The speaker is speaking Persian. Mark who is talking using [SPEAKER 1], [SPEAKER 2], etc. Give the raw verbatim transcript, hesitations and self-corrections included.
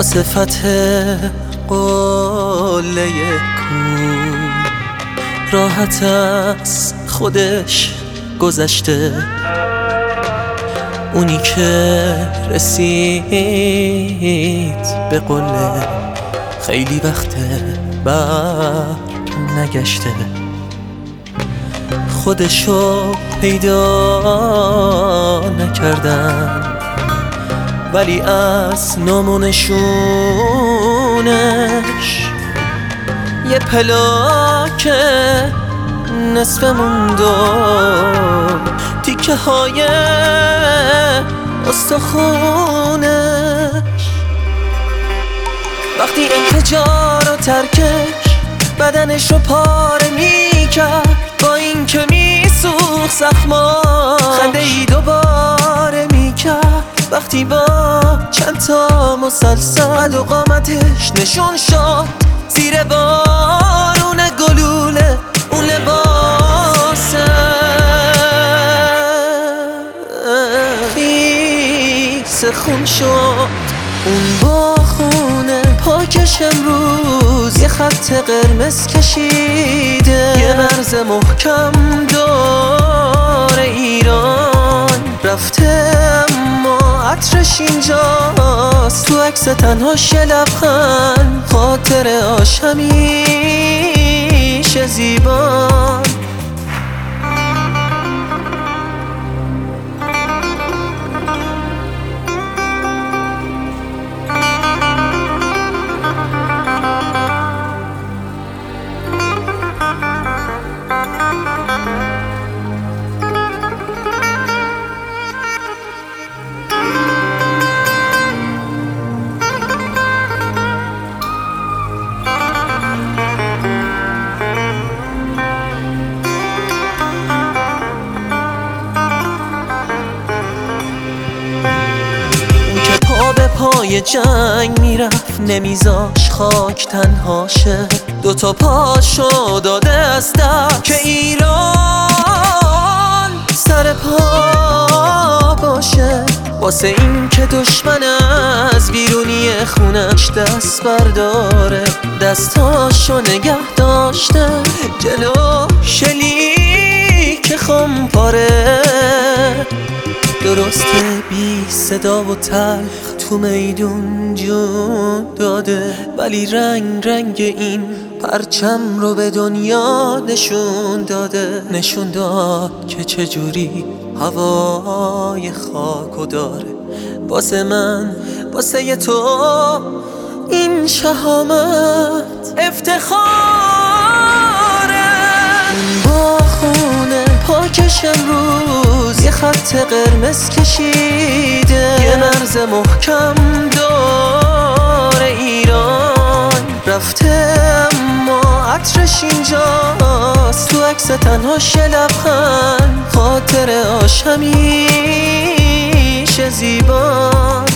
[SPEAKER 1] واسه فتح قله کون راحت از خودش گذشته. اونی که رسید به قله خیلی وقته بر نگشته. خودشو پیدا نکردن ولی از نامونشونش یه پلاک نصف موند و تیکه های استخونش. وقتی انفجار و ترکش بدنش رو پاره میکرد، با این که میسوخت زخما خنده ای دوباره میکرد. وقتی با چند تا مسلسل و قامتش نشون شد زیر بارون گلوله اون لباسه خیس خون شد. اون با خونه پاکش امروز یه خط قرمز کشیده، یه مرز محکم دور ایران رفته اما عطرش اینجاست. تو عکس تنهاش یه لبخند، خاطر آش همیشه زیبان. پای جنگ میرفت نمیذاش خاک تنهاشه، دوتا پاشو داده از دست که ایران سر پا باشه. واسه این که دشمن از بیرونی خونش دست برداره، دستاشو نگه داشته جلو شلیک خمپاره. درسته بی صدا و تلخ تو میدون جون داده، ولی رنگ رنگ این پرچم رو به دنیا نشون داده. نشون داد که چجوری هوای خاکو داره. واسه من واسه تو این شهامت افتخاره. با خونه پاکش امروز یه خط قرمز کشیده، یه مرز محکم دور ایران رفته اما عطرش اینجاست. تو عکس تنهاش یه لبخند، خاطر آش همیشه زیبان.